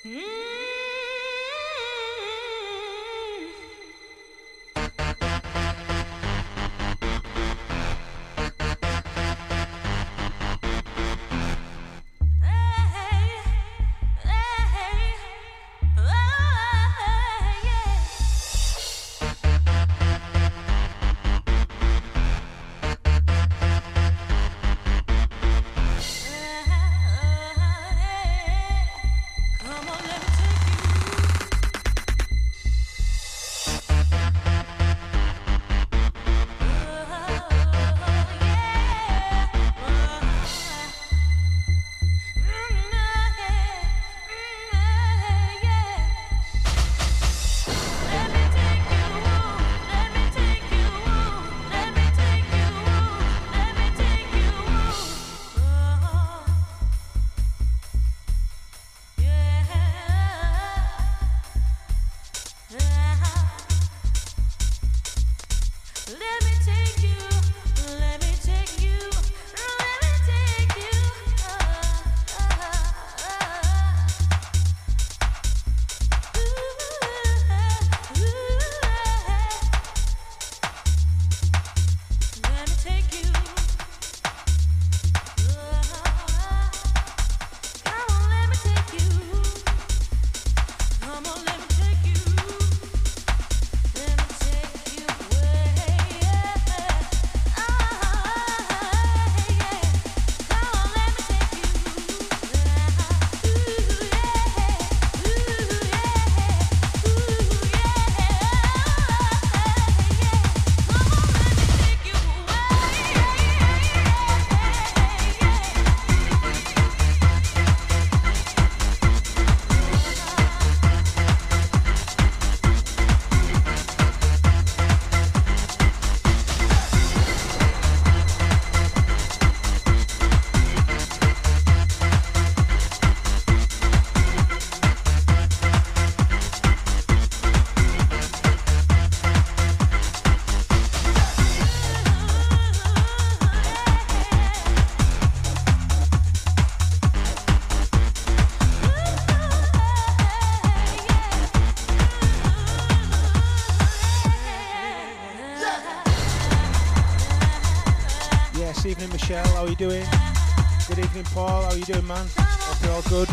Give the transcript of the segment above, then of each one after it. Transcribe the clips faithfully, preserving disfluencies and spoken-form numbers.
How are you doing? Good evening, Paul. How are you doing, man? Hope you're all good.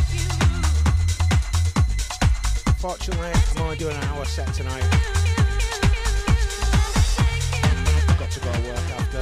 Fortunately, I'm only doing an hour set tonight. Got to go to work after.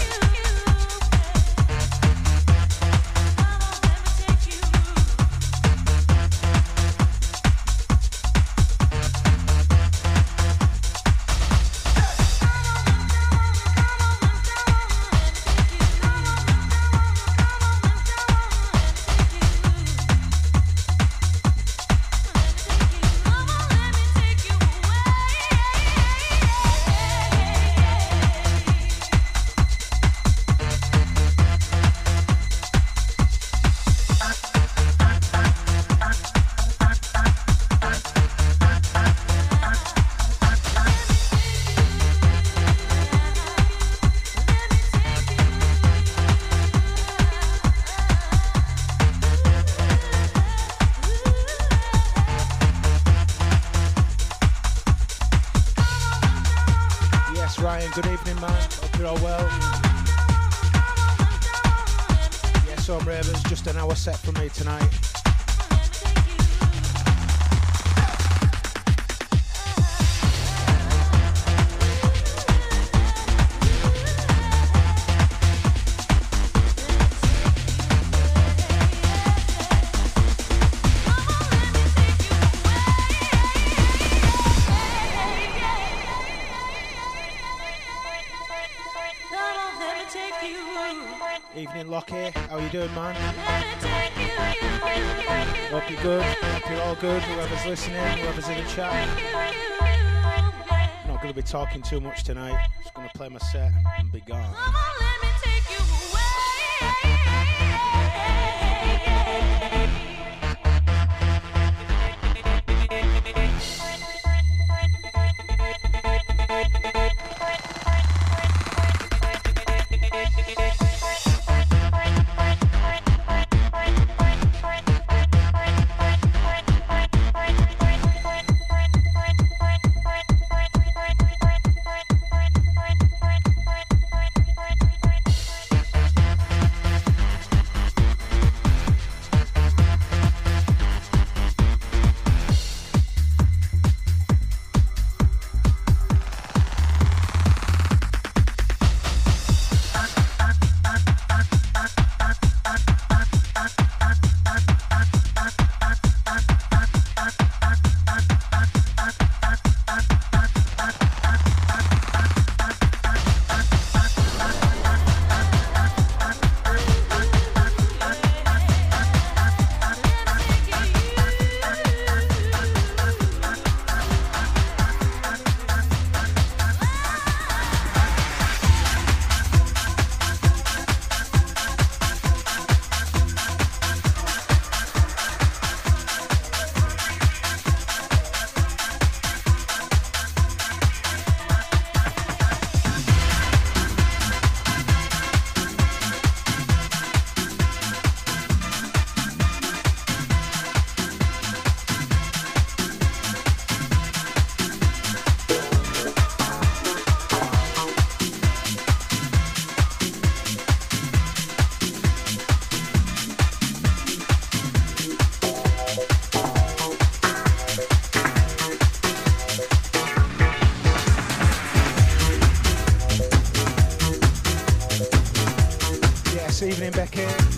Good evening, man. Hope you're all well. Yeah, so Ravens, just an hour set for me tonight. Evening, Lockie. How you doing, man? Hope you're good. Hope you're all good. Whoever's listening, whoever's in the chat. I'm not going to be talking too much tonight. Just going to play my set and be gone.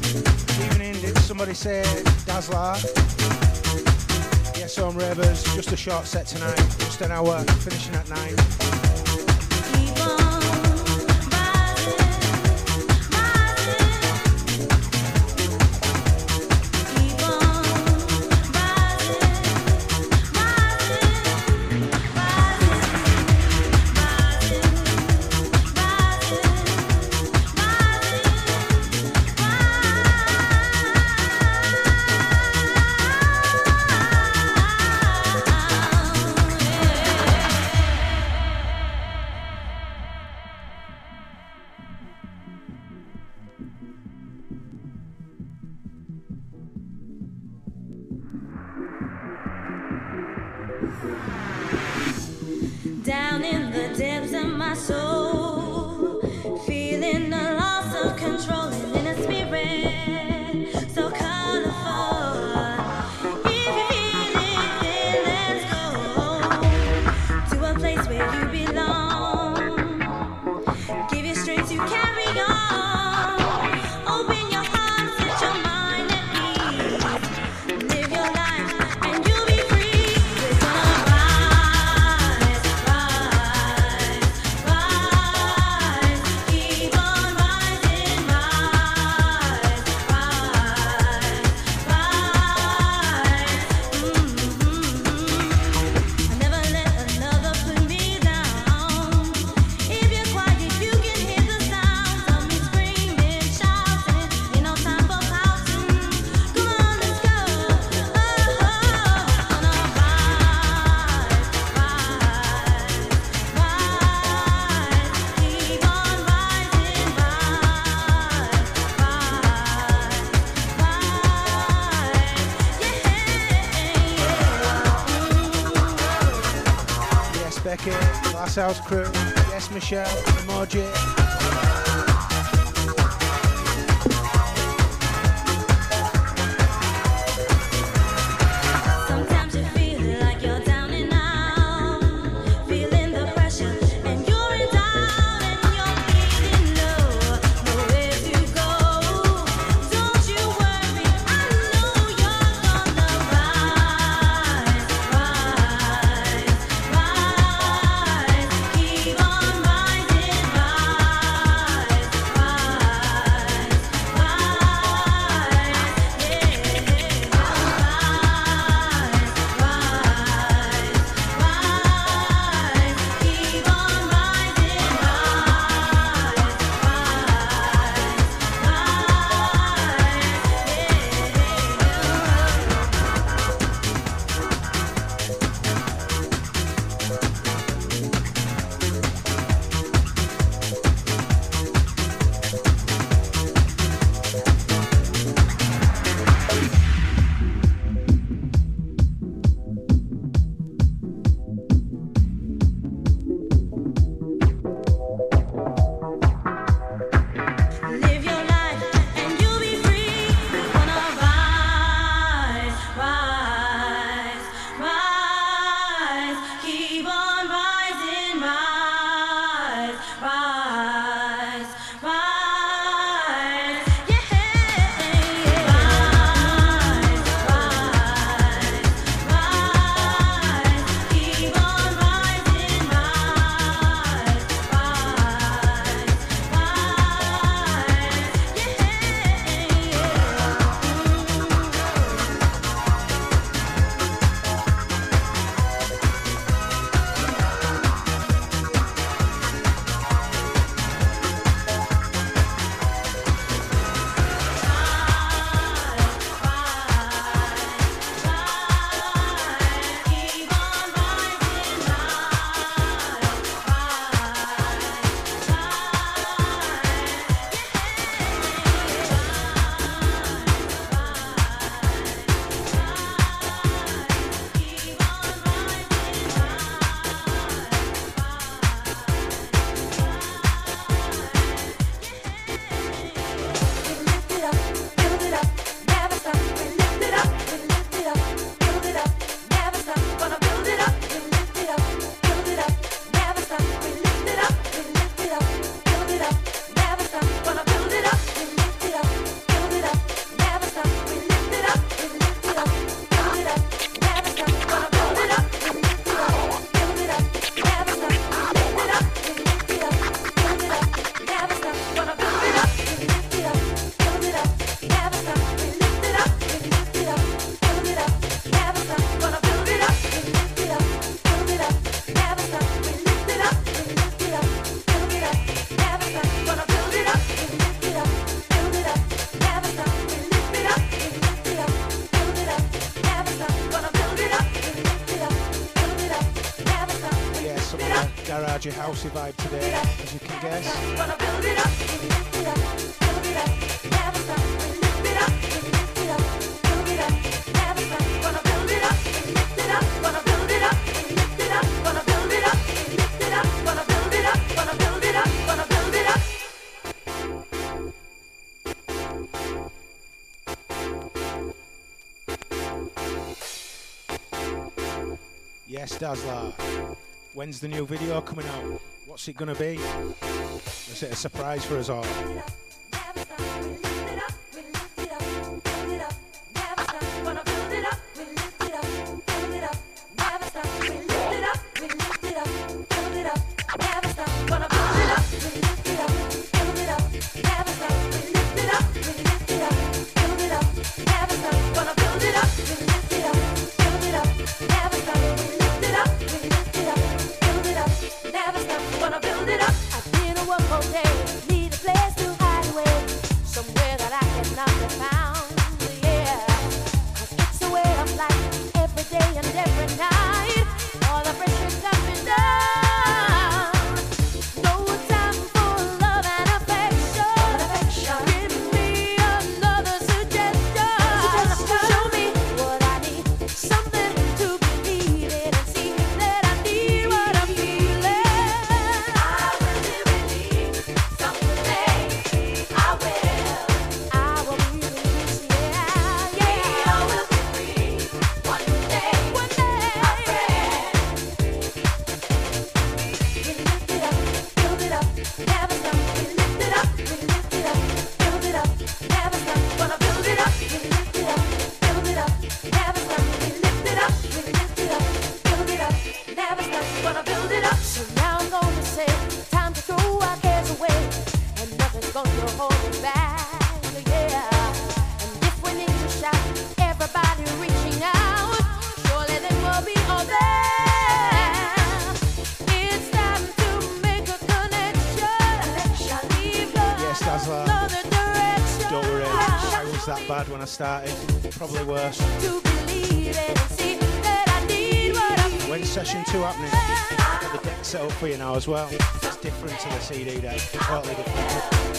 Evening, did somebody say Dazzler? Yes, home ravers, just a short set tonight, just an hour, finishing at nine. Down in the depths of my soul, feeling the loss of control in a spirit so colorful. If you feel it, then let's go to a place where you belong. Give you strength to carry on. Open your heart, set your mind at ease. Live your life and you'll be free. We're gonna rise, rise, rise. Keep on rising, rise, rise, rise. Mm-hmm. Never let another put me down. If you're quiet, you can hear the sounds of me screaming, shouting. Ain't no time for pouting. Come on, let's go. Oh, gonna rise, rise, rise. Keep on rising, rise, rise, rise. Yeah. Yes, Becky, Glasshouse crew, yes, Michelle, Emoji. Sometimes you feel like you're down and out, feeling the pressure, and you're in doubt, and you're feeling low, nowhere to go. Don't you worry, I know you're gonna rise, rise, rise. Keep on rising, rise, rise, rise. larger housey vibe today, as you can guess. Wanna build it up, lift it up, build it up, never stop. Lift it up, lift it up, build it up, never stop. Wanna build it up, lift it up, wanna build it up, lift it up, wanna build it up, lift it up, wanna build it up, wanna build it up, wanna build it up. Yes, Dazzler. When's the new video coming out? What's it gonna be? Is it a surprise for us all? Started, probably worse. When's session two happening? I've got the deck set up for you now as well. It's different to the C D deck, totally different.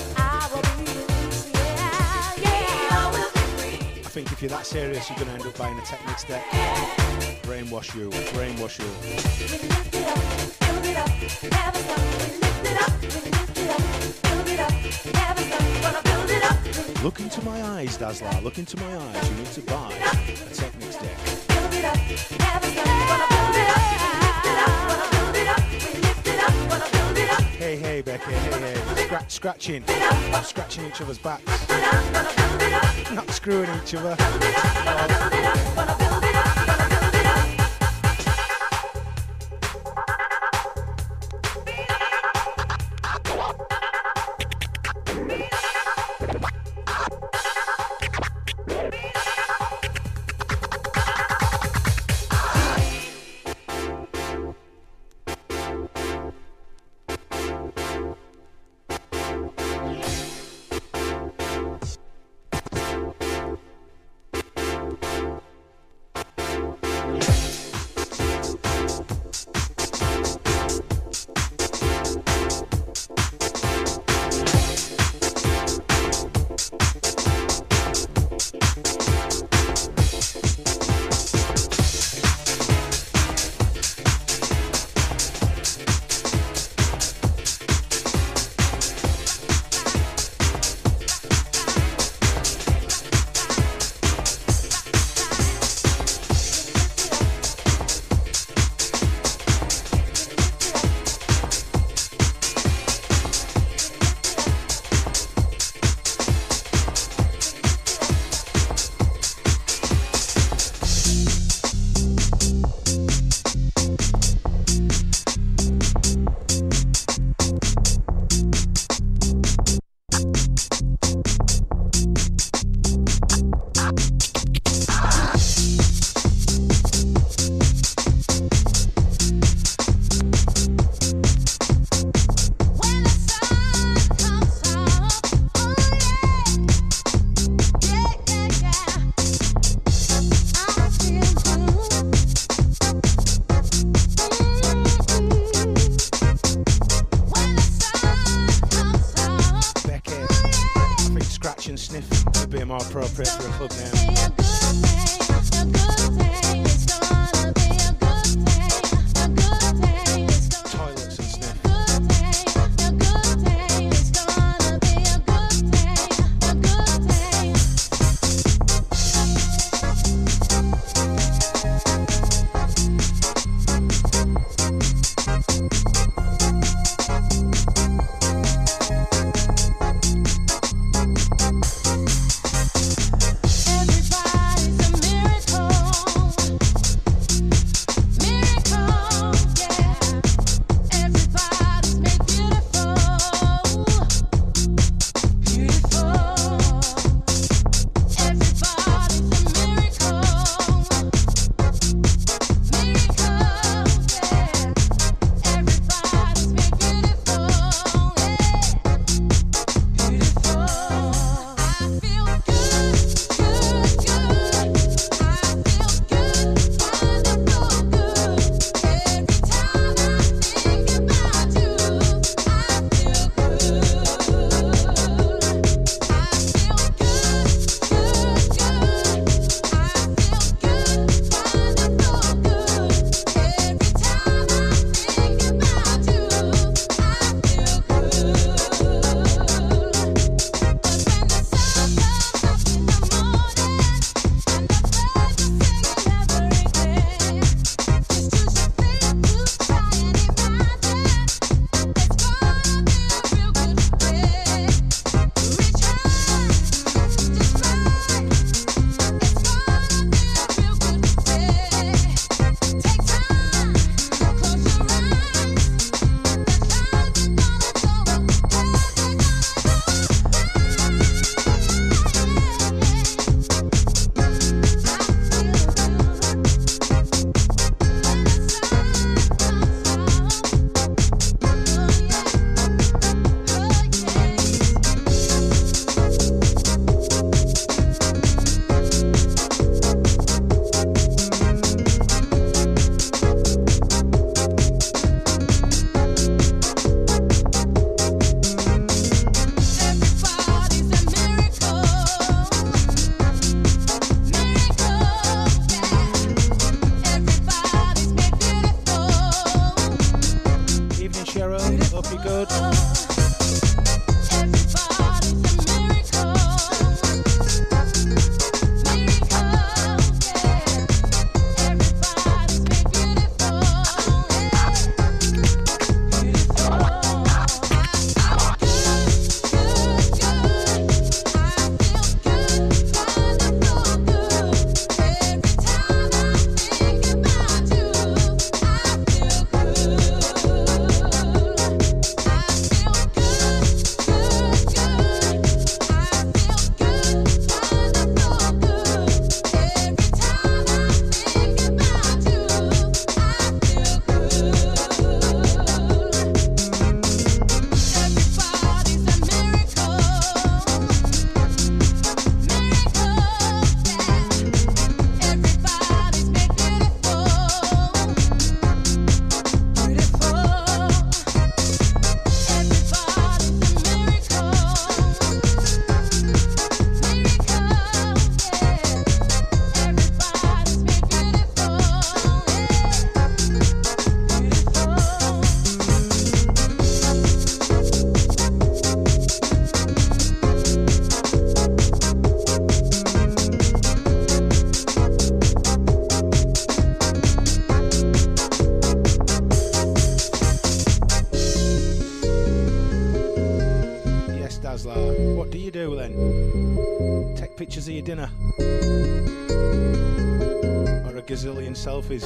I think if you're that serious, you're going to end up buying a Technics deck. Brainwash you, brainwash you. Look into my eyes, Dazzler, look into my eyes. You need to buy a Technics deck. Hey, hey, Becky, hey, hey. Scratch, scratching. Scratching each other's backs. Not screwing each other. Oh. more appropriate for a club name. Toilets and sniff. Pictures of your dinner or a gazillion selfies.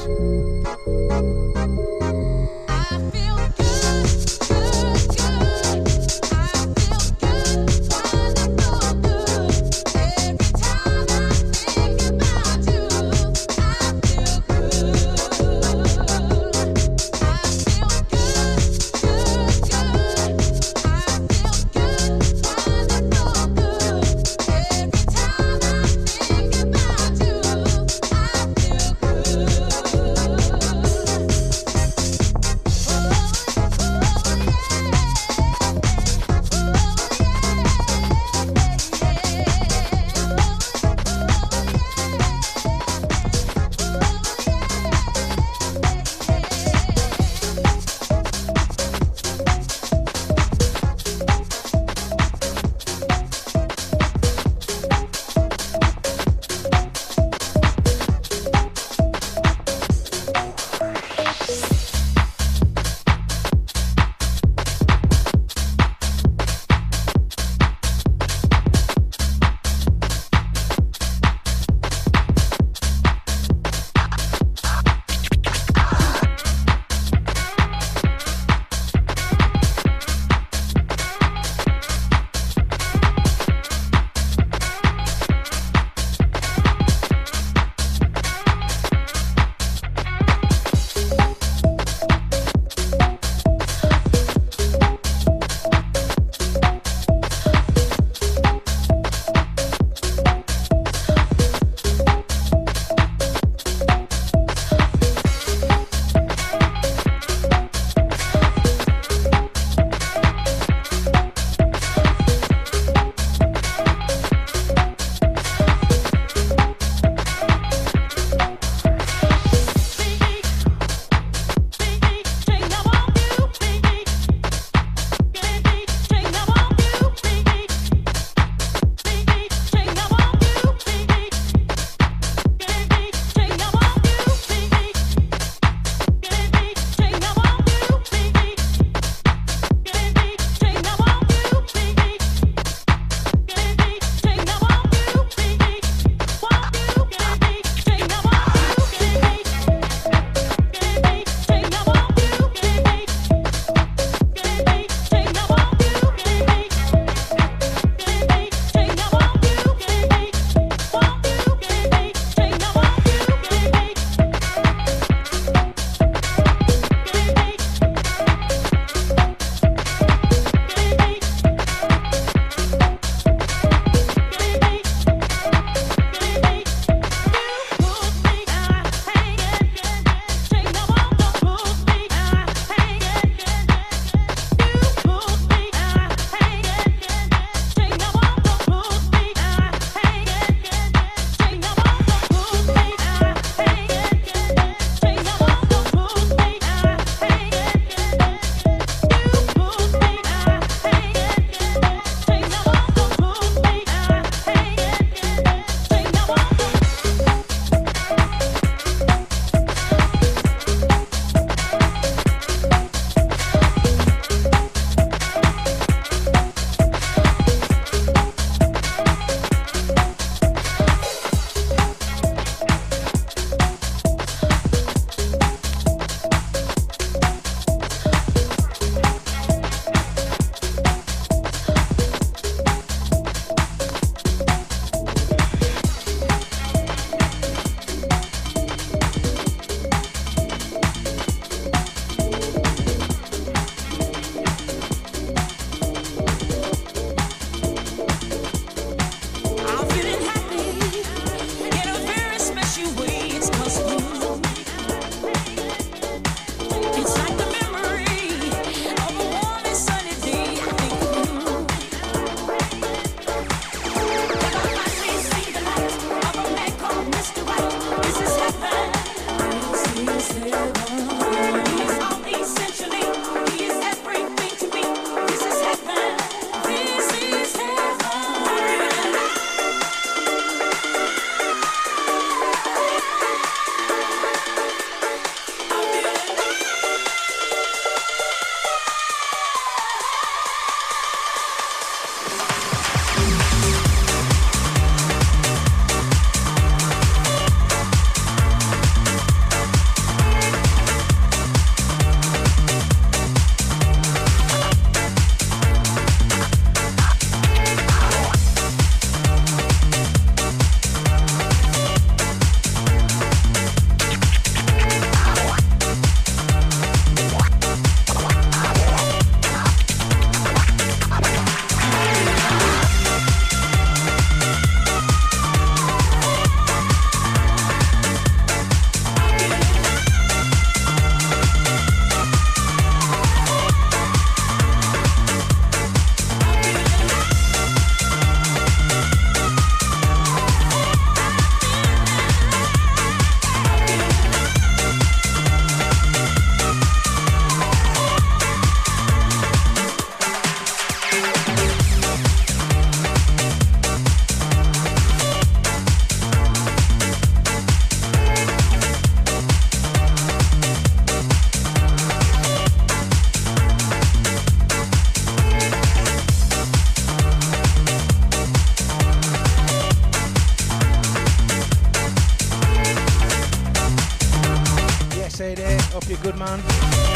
Hope you're good, man.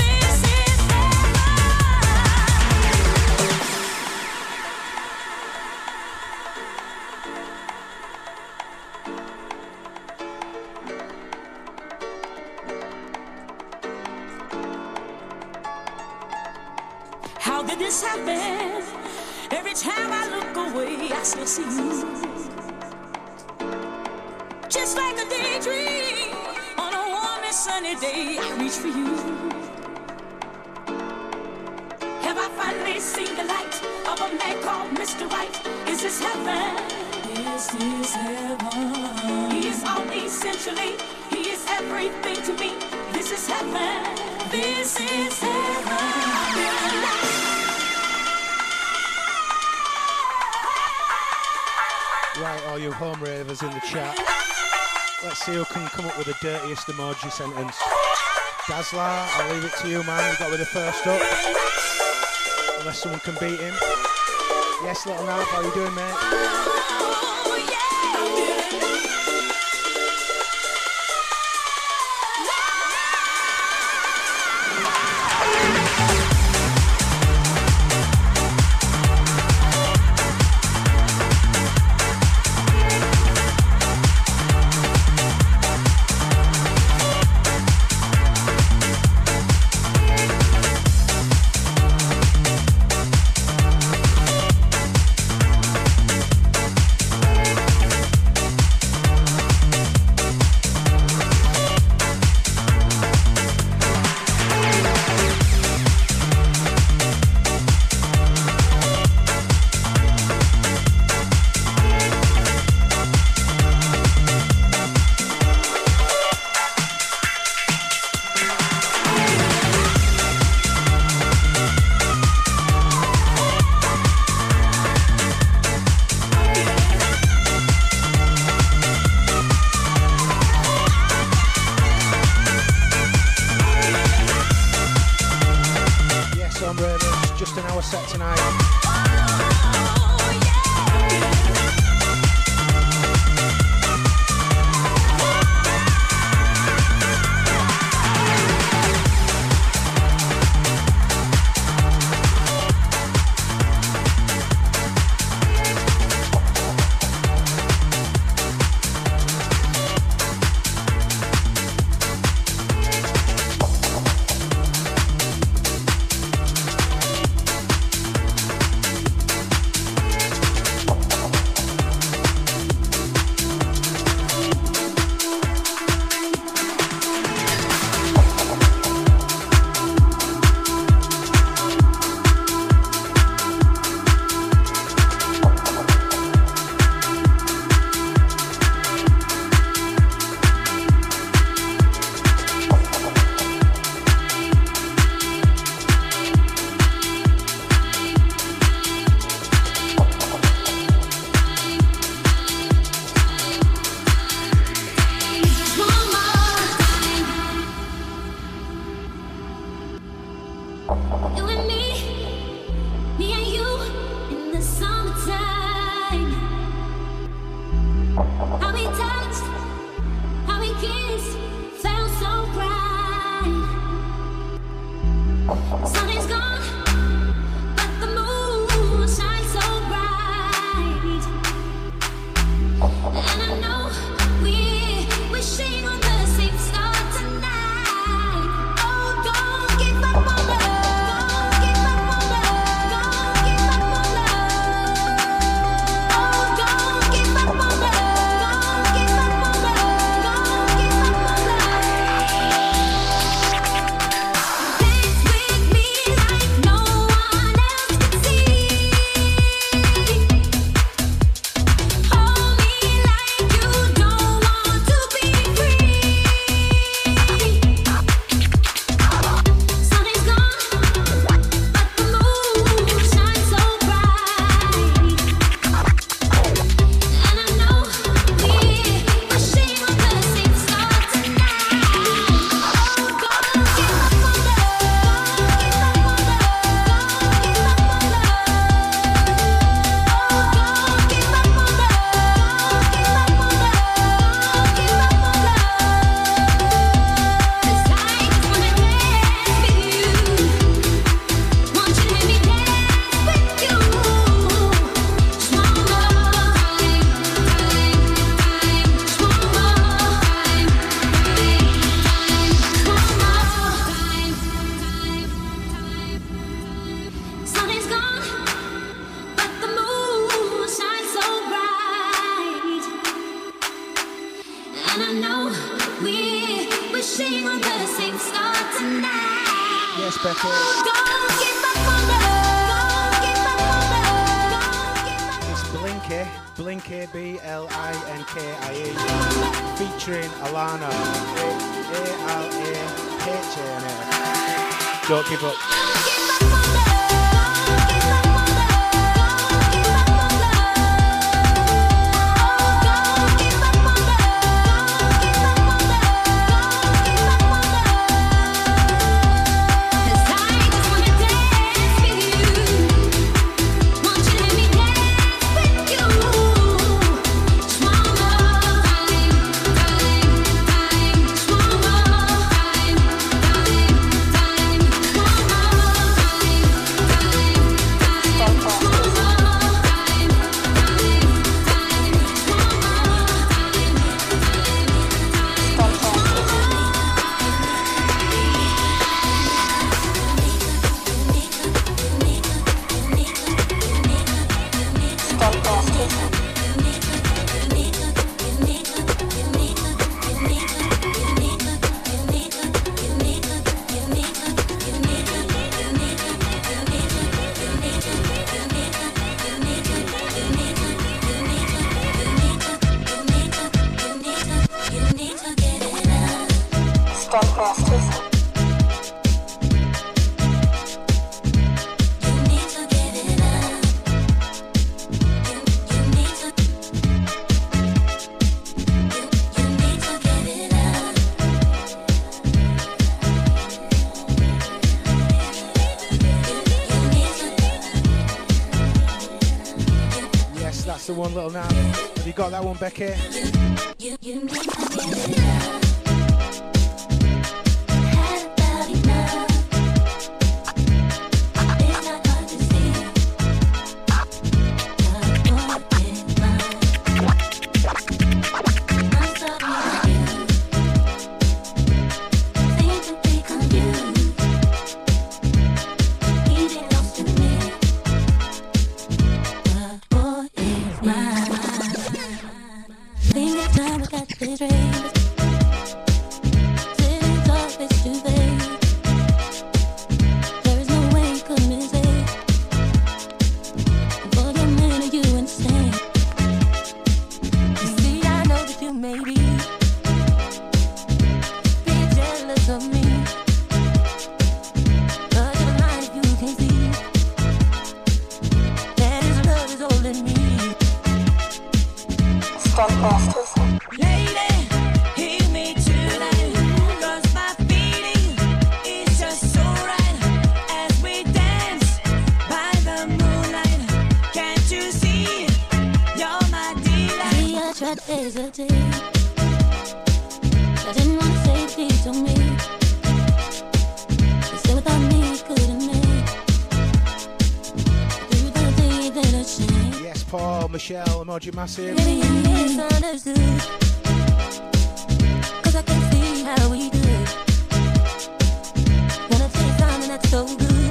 How did this happen? Every time I look away, I still see you. Just like a daydream, on a warm and sunny day, I reach for you. Have I finally seen the light of a man called Mister Right? Is this heaven? This is heaven. He is all essentially, he is everything to me. This is heaven. This is heaven. I feel alive. Right, all you home ravers in the chat. Let's see who can come up with the dirtiest emoji sentence. Dazzler, I'll leave it to you, man. You got with the first up. Unless someone can beat him. Yes, little Nav, how you doing, mate? Oh, yeah. Dance with me. And I know we wishing on the same star tonight. Yes, Becky. Don't give up on love. Don't give up on love. Don't give up. It's Blinky, Blinky, B L I N K I E, featuring Alana, A L A H A N A. Don't give up. Don't give up on love. Don't give up on love. Don't give up on love. Don't give up on love. Don't give up on love. Don't give up on love. 'Cause I just wanna dance with you. Want you to let me dance with you. Just one more time, time, time. Just one more time, time, time. One more time, time, time. Yes, that's the one, little now. Have you got that one, Becky? You, you need to get it up. Had about enough. It's not hard to see. But what is mine? I'm sorry that you seem to be confused. Easy lost to me. But what is mine? Think that time I got this race. Sitting tall, face to face. There is no way you could mistake. For the minute you insane. You see, I know that you may be be jealous of me. But you're blind if you can see that his love is holding me. Lady, hear me tonight, 'cause my feeling is just so right. As we dance by the moonlight, can't you see, you're my delight. See, I tried to hesitate. I didn't want to say things to me. You said without me you couldn't make. Do the day that I changed. Yes, Paul, Michelle, Emoji Massive. Maybe you misunderstood. 'Cause I can see how we do it. Wanna taste something that's so good.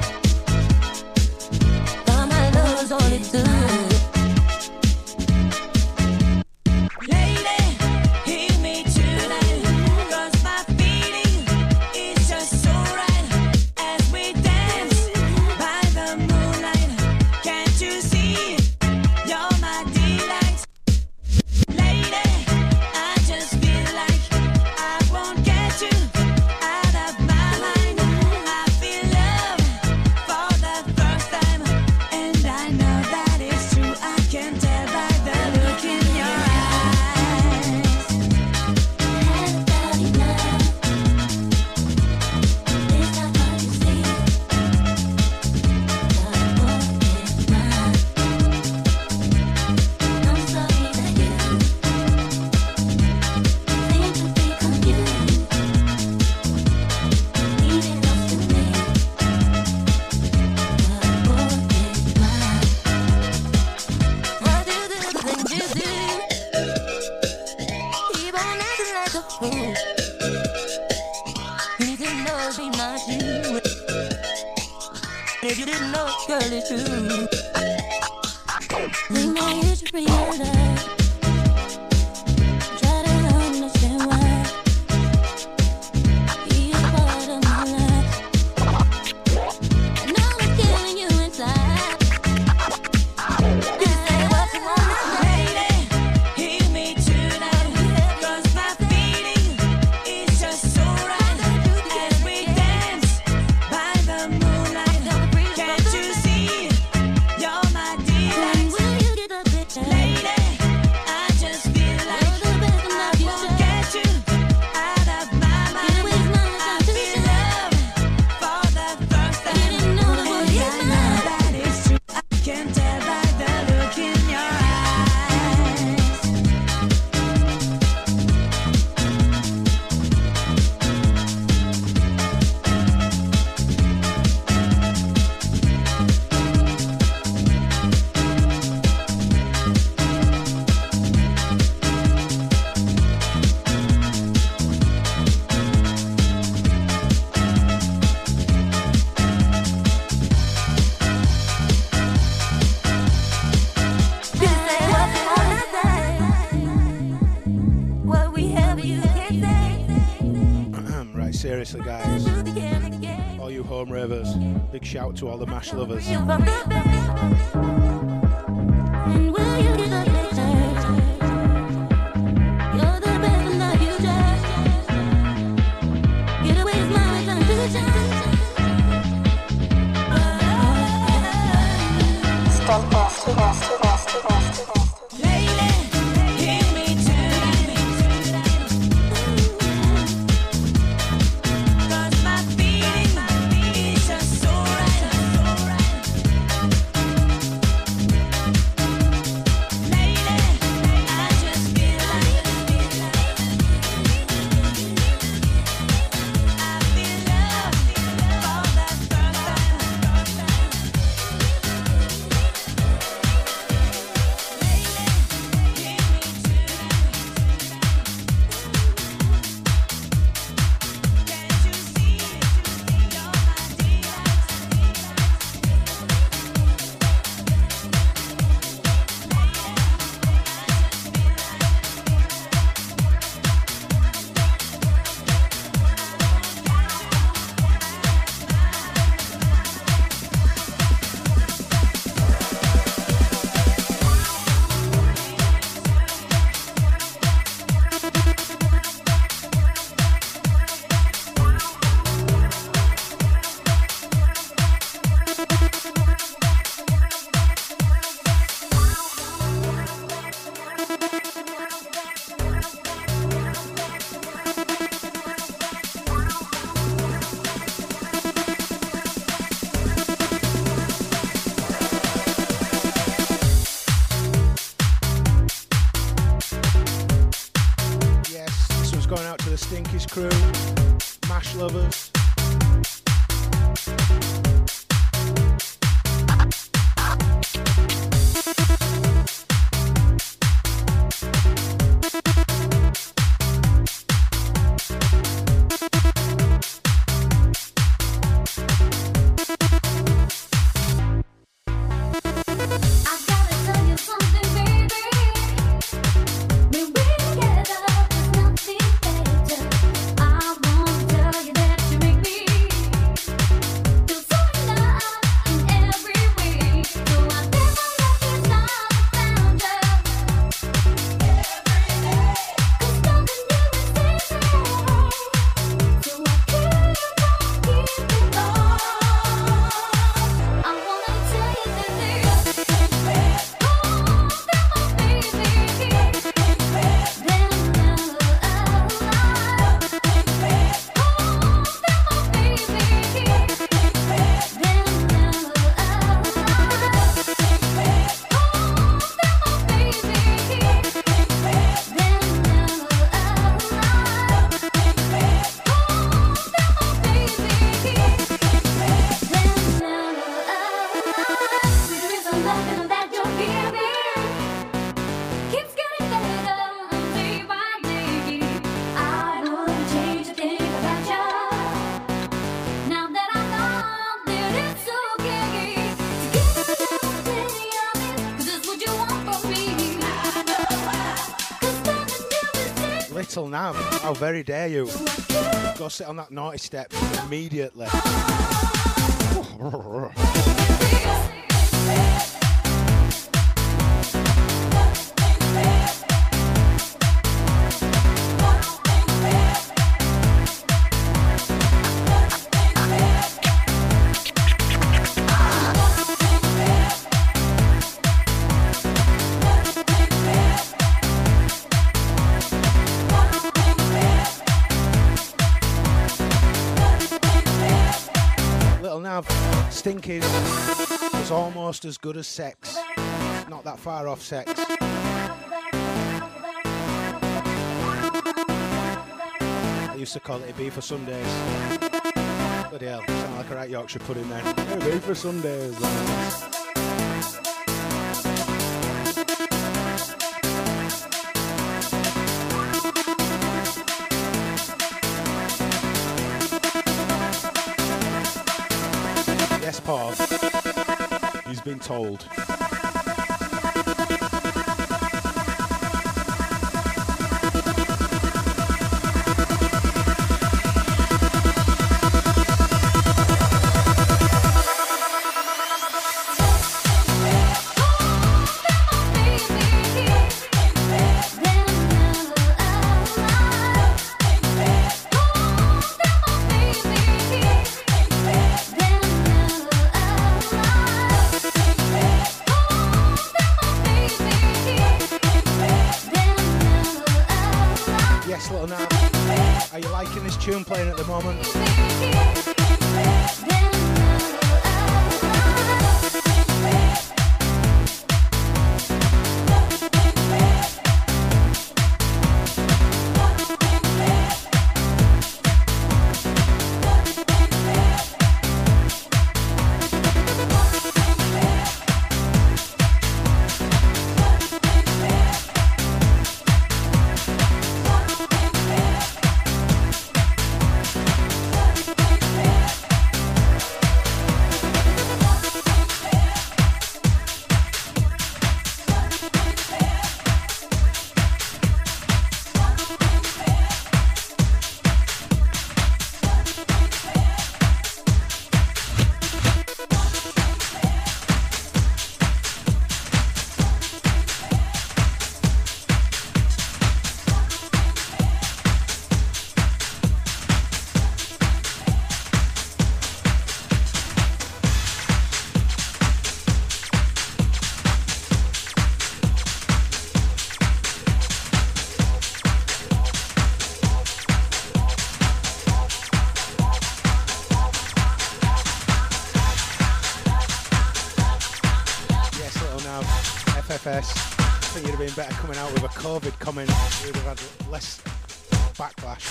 All my love is all it took. Lady, hear me tonight, 'cause my feeling is just so right. As we dance by the moonlight, can't you see, you're my delight. Lady, I just feel like I won't get you out of my mind. I feel love for the first time, and I know that it's true. I can tell by the look in your eyes. Had about enough. It's not hard to see. But what is mine? I'm sorry that you seem to be confused. Even lost to me. But what is mine? Why do the things you do? Keep on acting like a fool. You need to know it's be not you. If you didn't know, girl, it's true. Think now you should realize. Try to understand seriously, guys. All you home ravers, big shout to all the MASH lovers. Stinkies crew, MASH lovers. Little Nav, how very dare you? Go sit on that naughty step immediately. Stinkies was almost as good as sex. Not that far off sex. I used to call it a beef for Sundays. Bloody hell, sound like a right Yorkshire pudding then. A beef for Sundays. Yes, Paul. He's been told. Yes, little Nav. Are you liking this tune playing at the moment? I think you'd have been better coming out with a COVID comment. You would have had less backlash.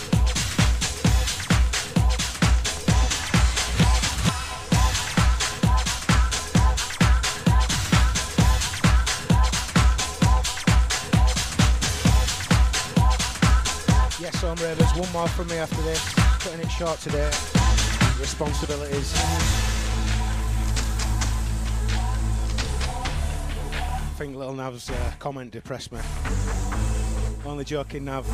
Yes, home ravers, one more from me after this. Cutting it short today. Responsibilities. I think little Nav's uh, comment depressed me. Only joking, Nav.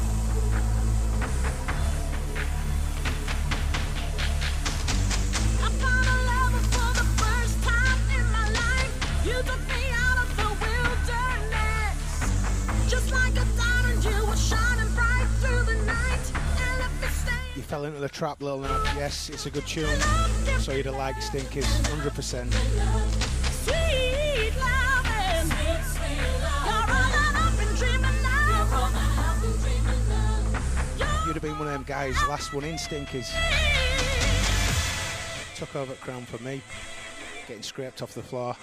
I found a lover for the first time in my life. You took me out of the wilderness. Just like a diamond, you were shining bright through the night. And let me stay. You fell into the trap, little Nav. Yes, it's a good tune. So you'd have liked Stinkers, one hundred percent. Sweet loving. You're all that I've been dreaming of. You'd have been one of them guys, last one in Stinkers. Took over at Crown for me, getting scraped off the floor.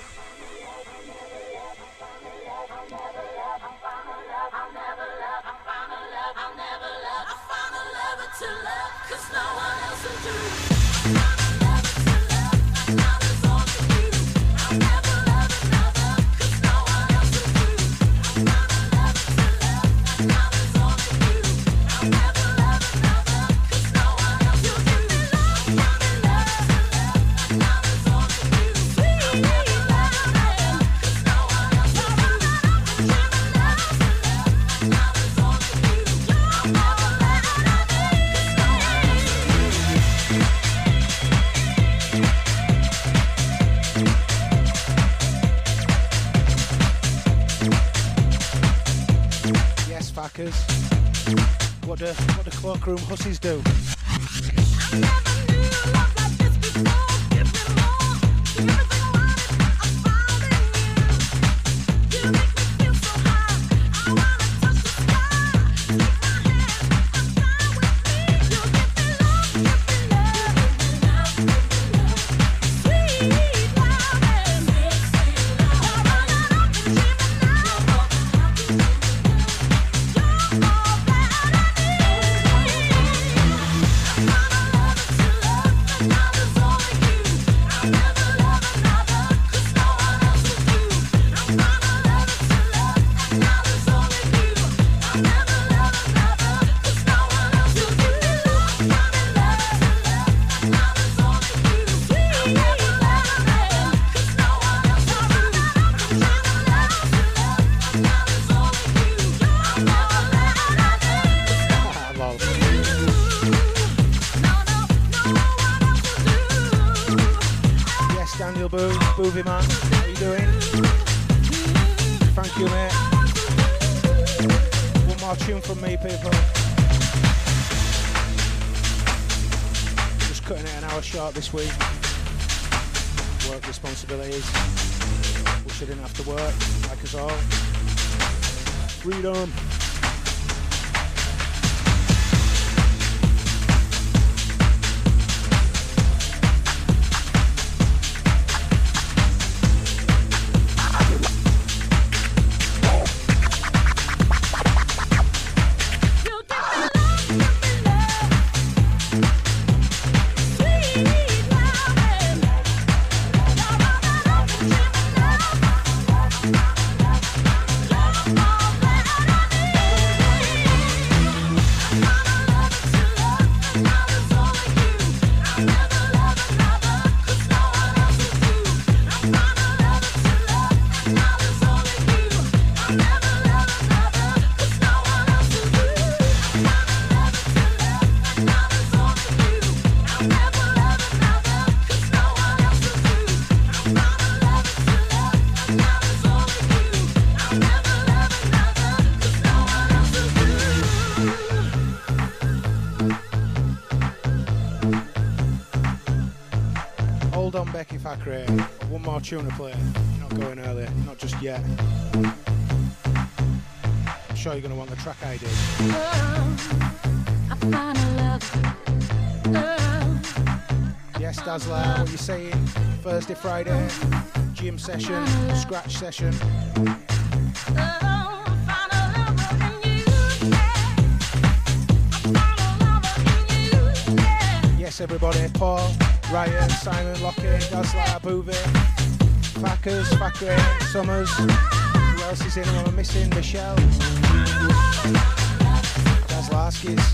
What do what do cloakroom hussies do? I never knew love like this before. Give me more. Everything I wanted, I found in you. You make me feel so high. I wanna touch the sky. Take my hand and fly with me. You give me love, give me love, give me love, sweet loving. You're all that I've been dreaming of. You're all that I Daniel Boo, Boovy man, how you doing? Thank you, mate. One more tune from me, people. Just cutting it an hour short this week. Work responsibilities. Wish I didn't have to work, like us all. Freedom. Becky Thackeray. One more tune to play. Not going early, not just yet. I'm sure you're going to want the track I did. Yes, Dazzler, what you saying? Thursday, Friday, gym session, scratch session. Yes, everybody. Paul, Ryan, Simon, Lockie, Dazzler, Boovie, Fackers, Thackeray, Summers. Who else is in? Who am I missing? Michelle. Dazzlarskis.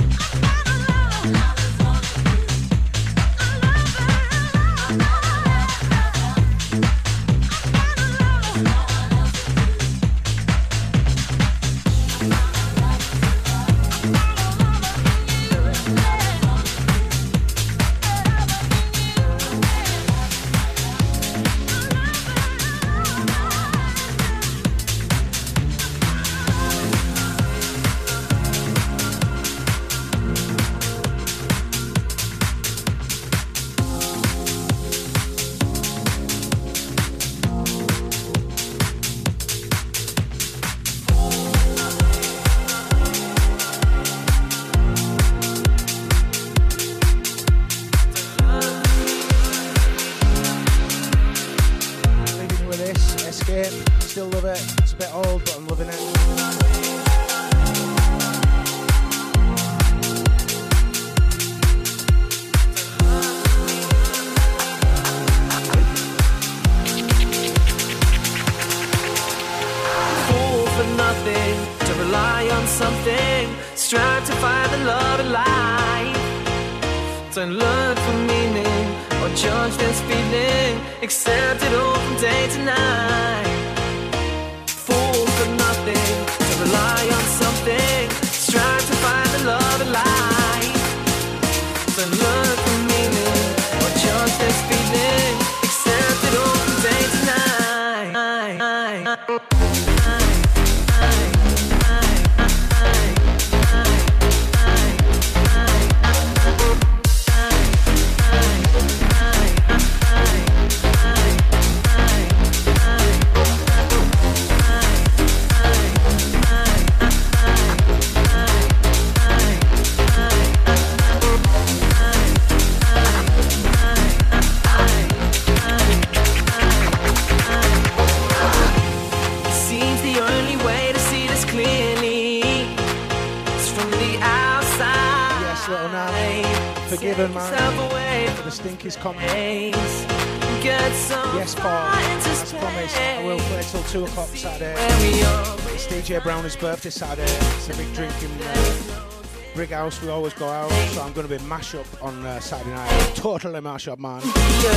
Brownie's birthday Saturday. It's a big drinking uh, Brig House. We always go out, so I'm going to be mash up on uh, Saturday night. Totally mash up, man.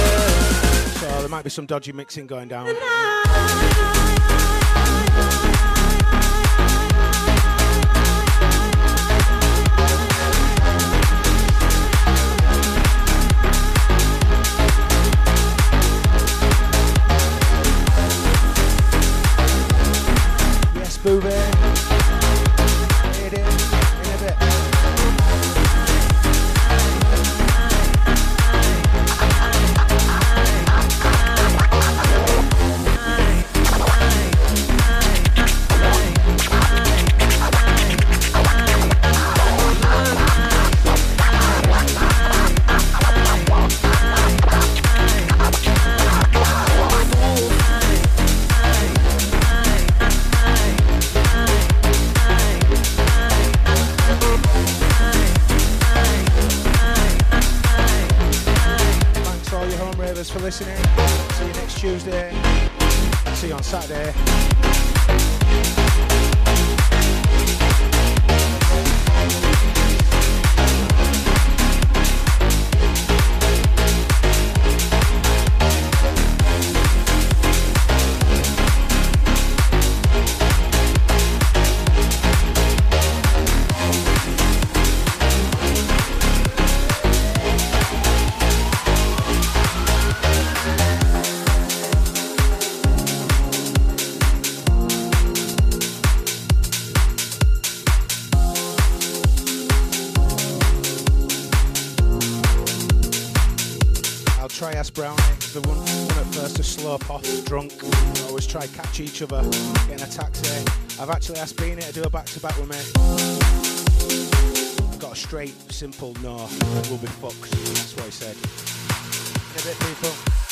So there might be some dodgy mixing going down. Boovie. Hit it in a bit. For listening. See you next Tuesday. See you on Saturday. try ask Brownie, the one, one at first to slope off, drunk. We always try catch each other, get in a taxi. I've actually asked Beanie to do a back-to-back with me. I've got a straight, simple no, we'll be fucked. That's what he said. In a bit, people.